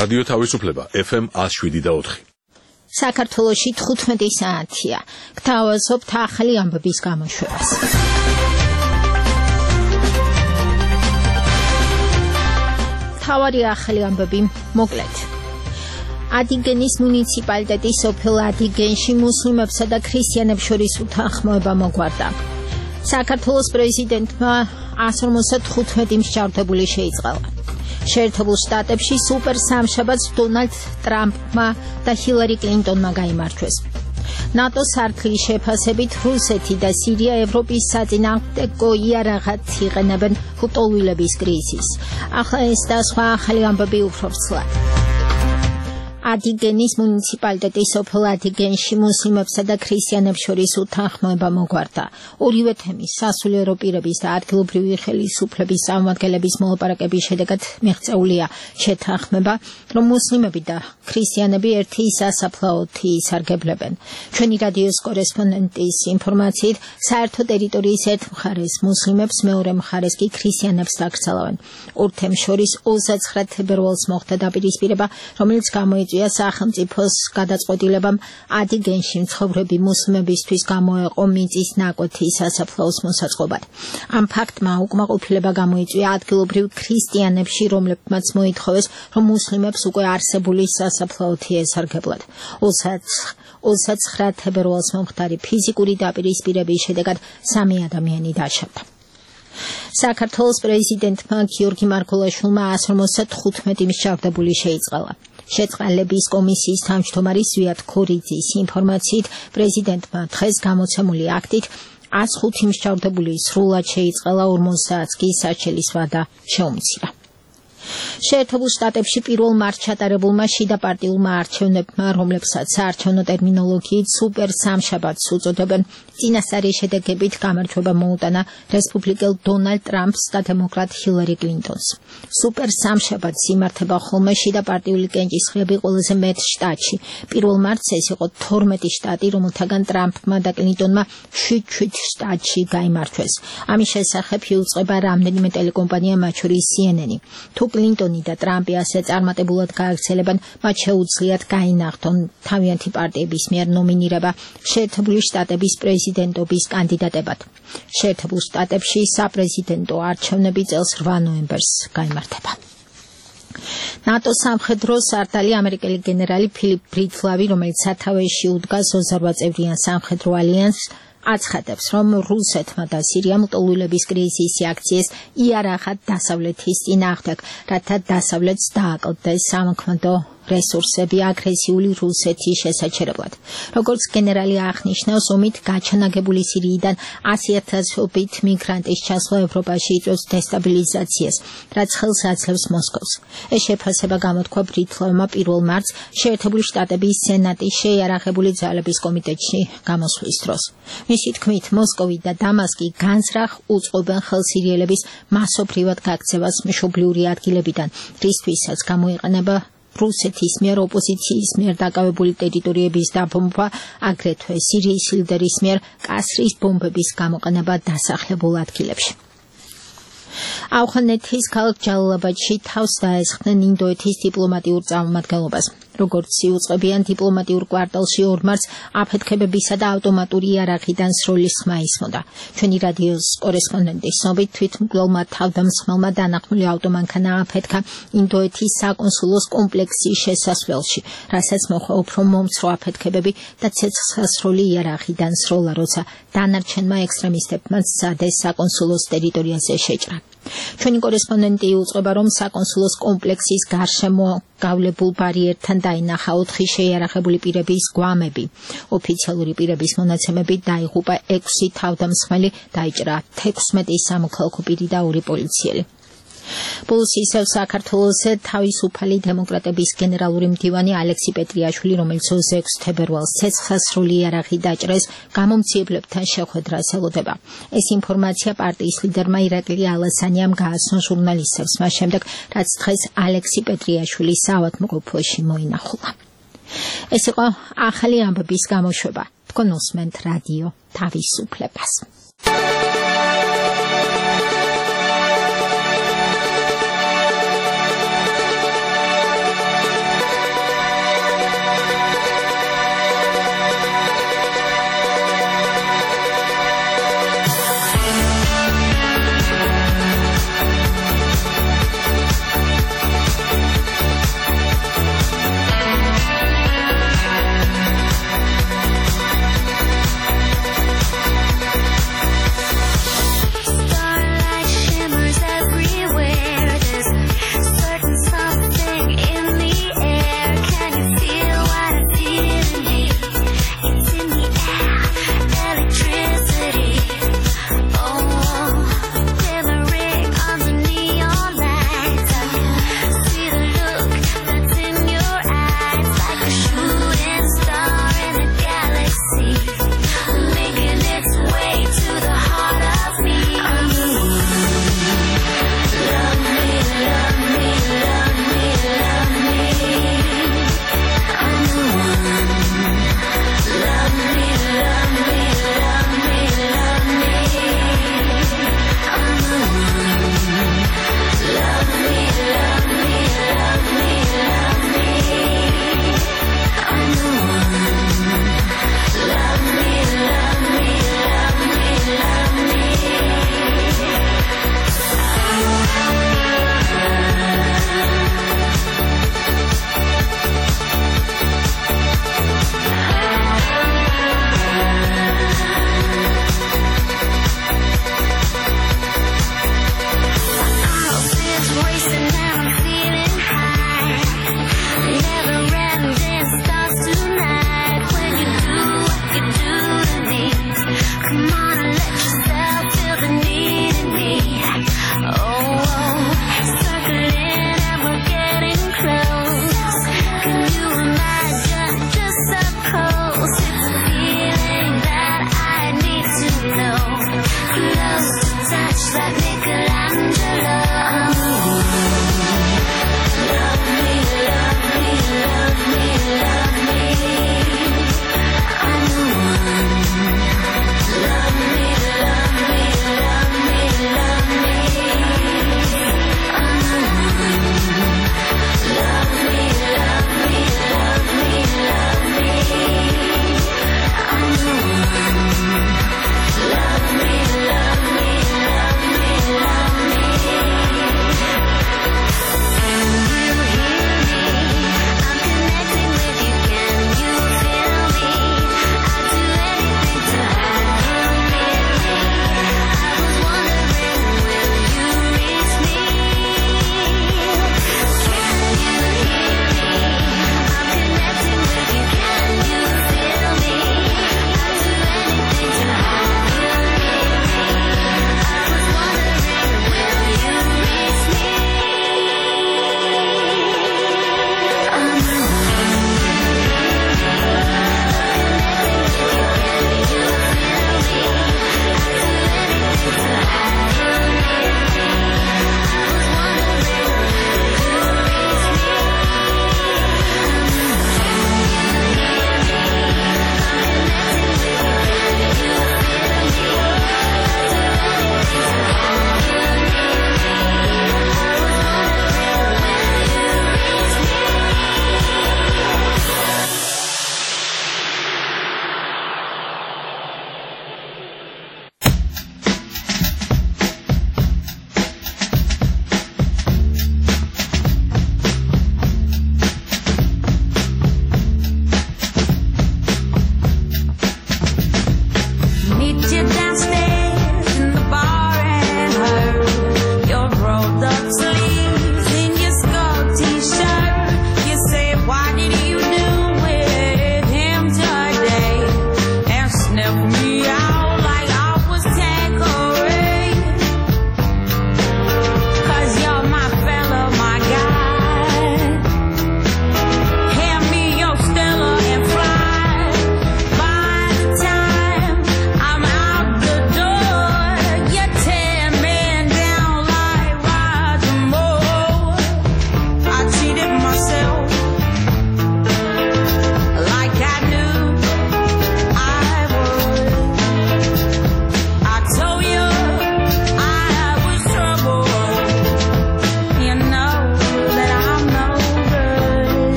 რადიო თავისუფლება FM 107.4. საქართველოში 15 საათია. გთავაზობთ ახალი ამბების გამოშვებას. თავარი ახალი ამბები მოკლედ. ადიგენის მუნიციპალიტეტის სოფელ ადიგენში მუსლიმებსა და ქრისტიანებს შორის უთანხმოება მოგვარდა. საქართველოს პრეზიდენტმა 155 მსჯავრდებული შეიწყალა. შეერთებულ შტატებში სუპერ სამშაბათს დონალდ ტრამპმა და ჰილარი კლინტონმა გაიმარჯვეს. ნატოს სარდლის შეფასებით რუსეთი და სირია ევროპის საწინააღმდეგო იარაღად იყენებენ ხუტოლვილების კრიზისს. ახლა ეს და სხვა ახალი ამბები უფრო ცვლად. ადიგენის მუნიციპალიტეტის სოფელ ადიგენში მუსლიმებსა და ქრისტიანებს შორის უთანხმოება მოგვარდა. ორივე თემის სასულიერო პირების და ადგილობრივი ხელისუფლების წარმომადგენლების მოლაპარაკების შედეგად მიღწეულია შეთანხმება, რომ მუსლიმები და ქრისტიანები ერთი სასაფლაოთი ისარგებლებენ. ჩვენი რადიოს კორესპონდენტის ინფორმაციით, საერთო ტერიტორიის ერთ მხარეს მუსლიმებს, მეორე მხარეს კი ქრისტიანებს დაკრძალავენ. ორ თემს შორის 29 თებერვალს მოხდა დაპირისპირება, რომელიც გამოიწვია სახელმწიფოს გადაწყვეტილებამ ადიგენში მცხოვრები მუსლიმებისთვის გამოეყო მიწის ნაკვეთი სასაფლაოს მოსაწყობად. ამ ფაქტმა უკმაყოფილება გამოიწვია ადგილობრივ ქრისტიანებში, რომლებმაც მოითხოვეს, რომ მუსლიმებს უკვე არსებული სასაფლაოთი ესარგებლად. 29 თებერვალს მომხდარი ფიზიკური დაპირისპირების შედეგად 3 ადამიანი დაშავდა. საქართველოს პრეზიდენტმა გიორგი მარგველაშვილმა 155 მსჯავრდებული შეიწყალა. შეწყალების კომისიის თავმჯდომარის ზვიად ქორიძის ინფორმაციით, პრეზიდენტმა დღეს გამოცემული აქტით 105 მსჯავრდებული სრულად შეიწყალა, 50-ს კი საჩელის ვადა შეუმცირა. შეერთებულ შტატებში 1 მარტს ჩატარებულმა შიდა პარტიულმა არჩევნებმა, რომლებსაც საარჩევნო ტერმინოლოგიით სუპერ სამშაბათს უწოდებენ, წინასწარი შედეგებით გამარჯვება მოუტანა რესპუბლიკელ დონალდ ტრამპს და დემოკრატ ჰილარი კლინტონს. სუპერ სამშაბათს იმართება ხოლმე შიდა პარტიული კენჭისყრები ყველაზე მეტ შტატში. 1 მარტს ეს იყო 12 შტატი, რომელთაგან ტრამპმა და კლინტონმა 7 შტატში გაიმარჯვეს. ამის შესახებ იუწყება რამდენიმე ტელეკომპანია, მათ შორის CNN. თუ კლინტონი და ტრამპი ასე წარმატებულად გააგრძელებენ, მათ შეუძლიათ გაინახონ თავიანთი პარტიების მიერ ნომინირება შეერთებული შტატების პრეზიდენტობის კანდიდატებად. შეერთებულ შტატებში საპრეზიდენტო არჩევნები წელს 8 ნოემბერს გაიმართება. ნატოს სამხედრო სარდალი ამერიკელი გენერალი ფილიპ ბრიდლავი, რომელიც სათავეში უდგას 28 წევრიან სამხედრო ალიანსს, აცხადებს, რომ რუსეთმა და სირიამ ლტოლვილების კრიზისი აქციეს იარაღად დასავლეთის წინააღმდეგ, რათა დასავლეთს დააკლდეს სამოქმედო რესურსები აგრესიული რუსეთის შესაჩერებლად. როგორც გენერალი აღნიშნავს, ომით გაჩანაგებული სირიიდან 100,000-ობით მიგრანტის ჩასვლა ევროპაში იწვევს დესტაბილიზაციას, რაც ხელს აძლევს მოსკოვს. ეს შეფასება გამოთქვა ბრიდლავმა 1 მარტს შეერთებული შტატების სენატის შეიარაღებული ძალების კომიტეტში გამოსვლის დროს. მისი თქმით, მოსკოვი და დამასკი განზრახ უწყობენ ხელს სირიელების მასობრივად გაქცევას მშობლიური ადგილებიდან, რისთვისაც გამოიყენება რუსეთის მიერ ოპოზიციის მიერ დაკავებული ტერიტორიების დაბომბვა, აგრეთვე სირიის ლიდერის მიერ კასრის ბომბების გამოყენება დასახლებულ ადგილებში. ავღანეთის ქალაქ ჯალალაბადში თავს დაესხნენ ინდოეთის დიპლომატიურ წარმომადგენლობას. როგორც იუწყებიან დიპლომატიურ კვარტალში 2 მარტს აფეთქებებისა და ავტომატური იარაღიდან სროლის ხმა ისმოდა. ჩვენი რადიოს კორესპონდენტის ცნობით, თვითმკვლელმა თავდამსხმელმა დანახმული ავტომანქანა აფეთქა ინდოეთის საკონსულოს კომპლექსის შესასვლელში, რასაც მოჰყვა უფრო მომცრო აფეთქებები და ცეცხლსასროლი იარაღიდან სროლა, როცა დანარჩენმა ექსტრემისტებმა სცადეს საკონსულოს ტერიტორიაზე შეჭრა. ჩვენი კორესპონდენტი იუწყება, რომ საკონსულოს კომპლექსის გარშემო გავლებულ ბარიერთან დაინახა 4 შეიარაღებული პირების გვამები. ოფიციალური პირების მონაცემებით დაიღუპა 6 თავდამსხმელი, დაიჭრა 16 სამოქალაქო პირი და 2 პოლიციელი. ბოლოს ისევ საქართველოზე თავისუფალი დემოკრატების გენერალური მდივანი ალექსი პეტრიაშვილი, რომელიც 26 თებერვალს ცეცხლსასროლი იარაღი დაჭრეს, გამომცემლებთან შეხვედრას ელოდება. ეს ინფორმაცია პარტიის ლიდერმა ირაკლი ალასანიამ გააცნო ჟურნალისტებს, მას შემდეგ, რაც დღეს ალექსი პეტრიაშვილი საავადმყოფოში მოინახულა. ეს იყო ახალი ამბების გამოშვება. თქვენ უსმენთ რადიო თავისუფლებას.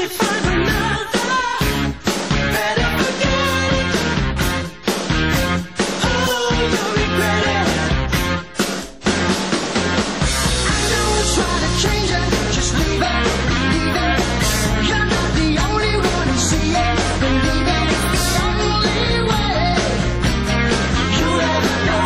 she finds another, better forget it. Oh, you'll regret it. I know we'll try to change her, just leave her, leave her. You're not the only one who see it, believe it. It's the only way you'll ever know.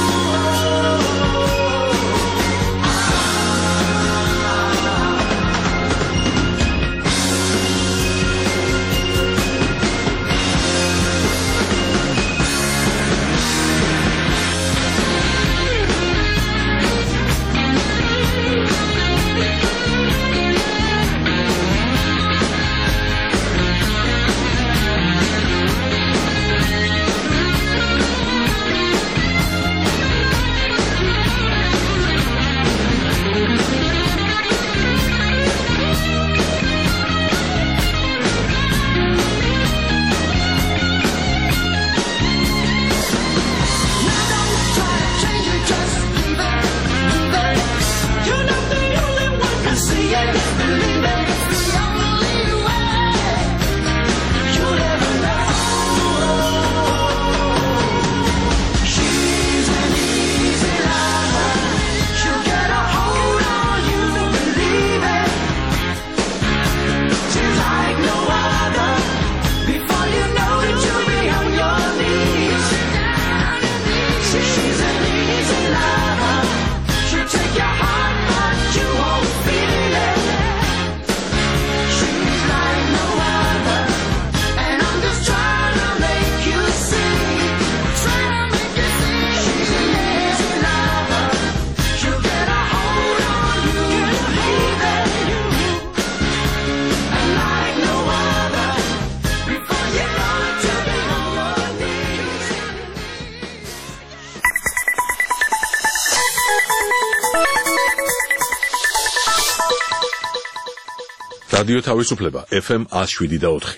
რადიო თავისუფლება FM 107.4.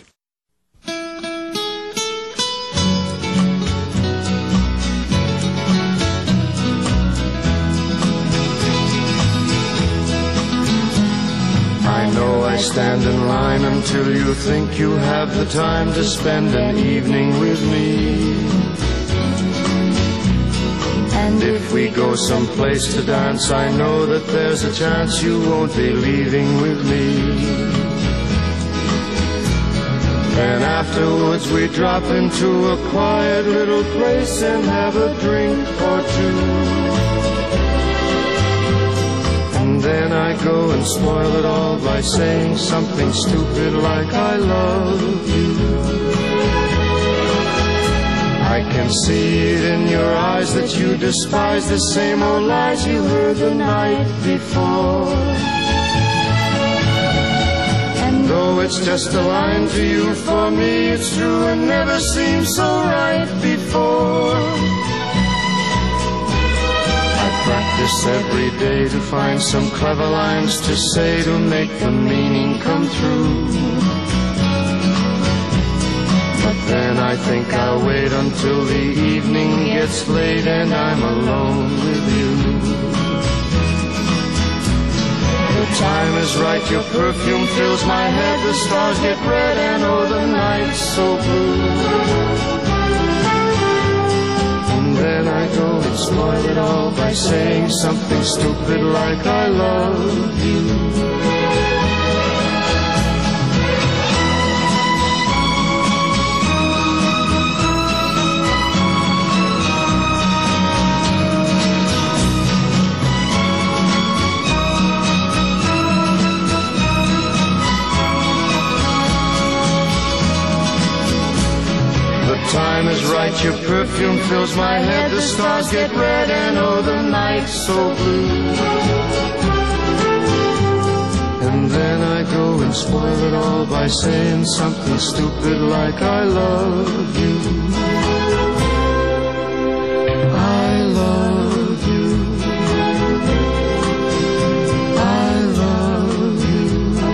I know I stand in line until you think you have the time to spend an evening with me. And if we go someplace to dance, I know that there's a chance you won't be leaving with me. Then afterwards we drop into a quiet little place and have a drink or two. And then I go and spoil it all by saying something stupid like I love you. I can see it in your eyes that you despise the same old lies you heard the night before. And though it's just a line to you, for me it's true and never seemed so right before. I practice every day to find some clever lines to say to make the meaning come through. Then I think I'll wait until the evening gets late and I'm alone with you. The time is right, your perfume fills my head, the stars get red and oh the night's so blue. And then I go and spoil it all by saying something stupid like I love you. Time is right, your perfume fills my head, the stars get red and oh the night's so blue. And then I go and spoil it all by saying something stupid like I love you. I love you. I love you.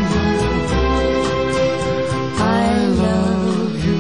I love you.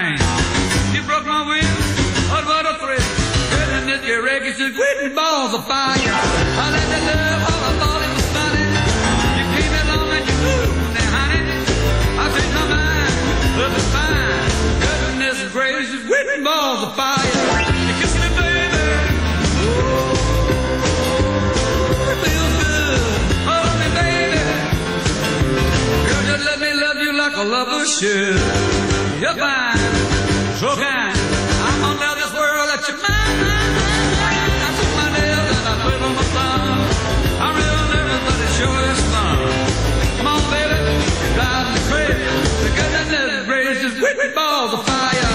train. You broke my will, oh, what a thrill. Goodness, your wreckage is quitting balls of fire. I let that love, all I thought it was funny. You came along and you moved me, honey. I changed my mind, love is fine. Goodness gracious, quitting balls of fire. You kiss me, baby. Ooh, it feels good. Hold me, baby. Girl, just let me love you like a lover should. You're fine, so kind. I'm gonna tell this world that you're mine. I took my nails and I put on my thumb. I'm real nervous, but it sure is fun. Come on, baby, you drive me crazy. The goodness gracious, with balls of fire.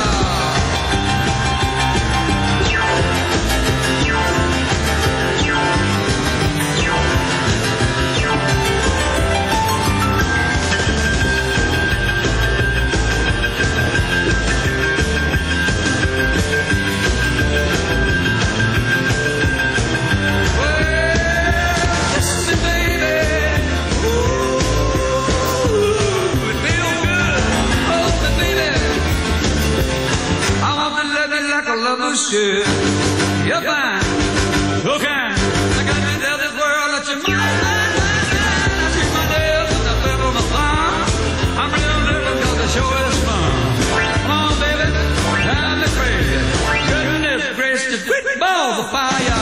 Should. You're fine, so kind. I got to tell this world that you're mine. I shoot my nails and I flip on my thumb. I'm real nervous cause the show is fun. Come on, baby, drive me crazy. Goodness gracious, quick balls of fire.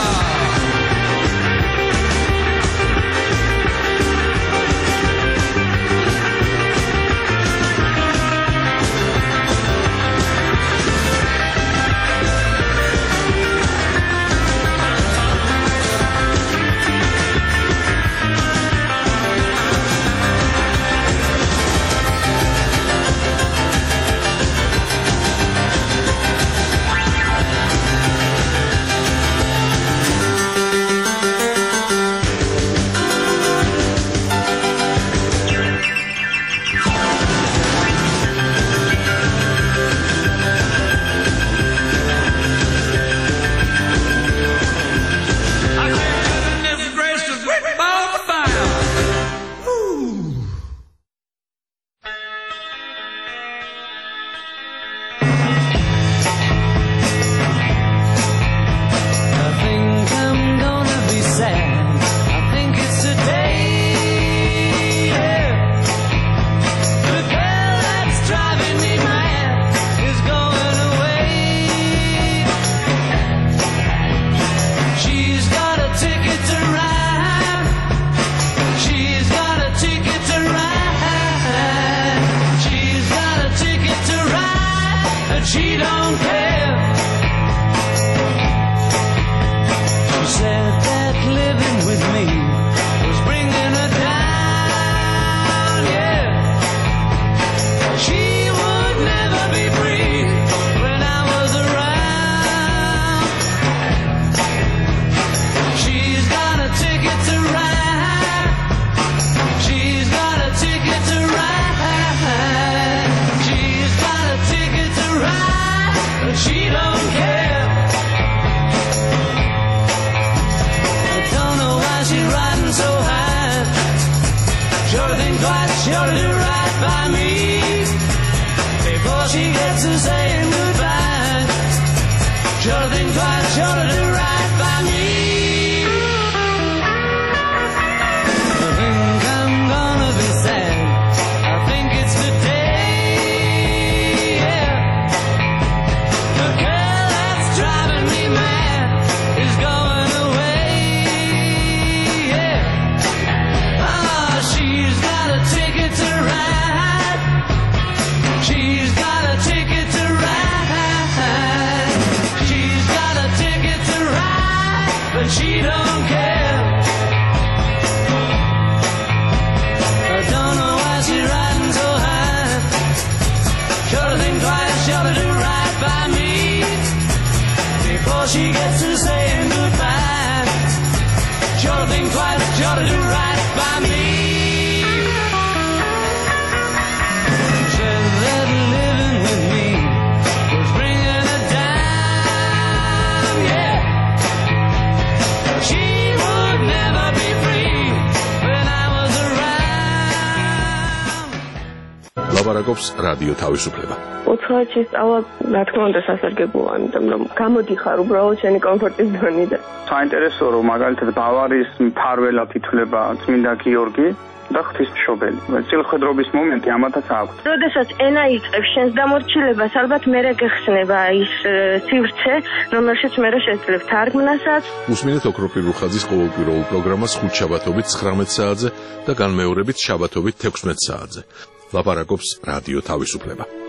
ლაპარაკობს რადიო თავისუფლება. უცხოეთში სწავლა, რა თქმა უნდა, სასარგებლოა, იმიტომ რომ გამოდიხარ უბრალოდ შენი კომფორტის ზონიდან. საინტერესოა, რომ მაგალითად ბავარიის მფარველად ითვლება წმინდა გიორგი და ღვთისმშობელი. წილხედრობის მომენტი ამათაც აქვს. როდესაც ენა იწყებს შენს დამორჩილებას, ალბათ მერე გეხსნება ის სივრცე, რომელშიც მერე შეძლებ თარგმნასაც. უსმინეთ ოქროპირ რუხაძის ყოველკვირეულ პროგრამას ხუთშაბათობით 19 საათზე და განმეორებით შაბათობით 16 საათზე. ლაპარაკობს რადიო თავისუფლება.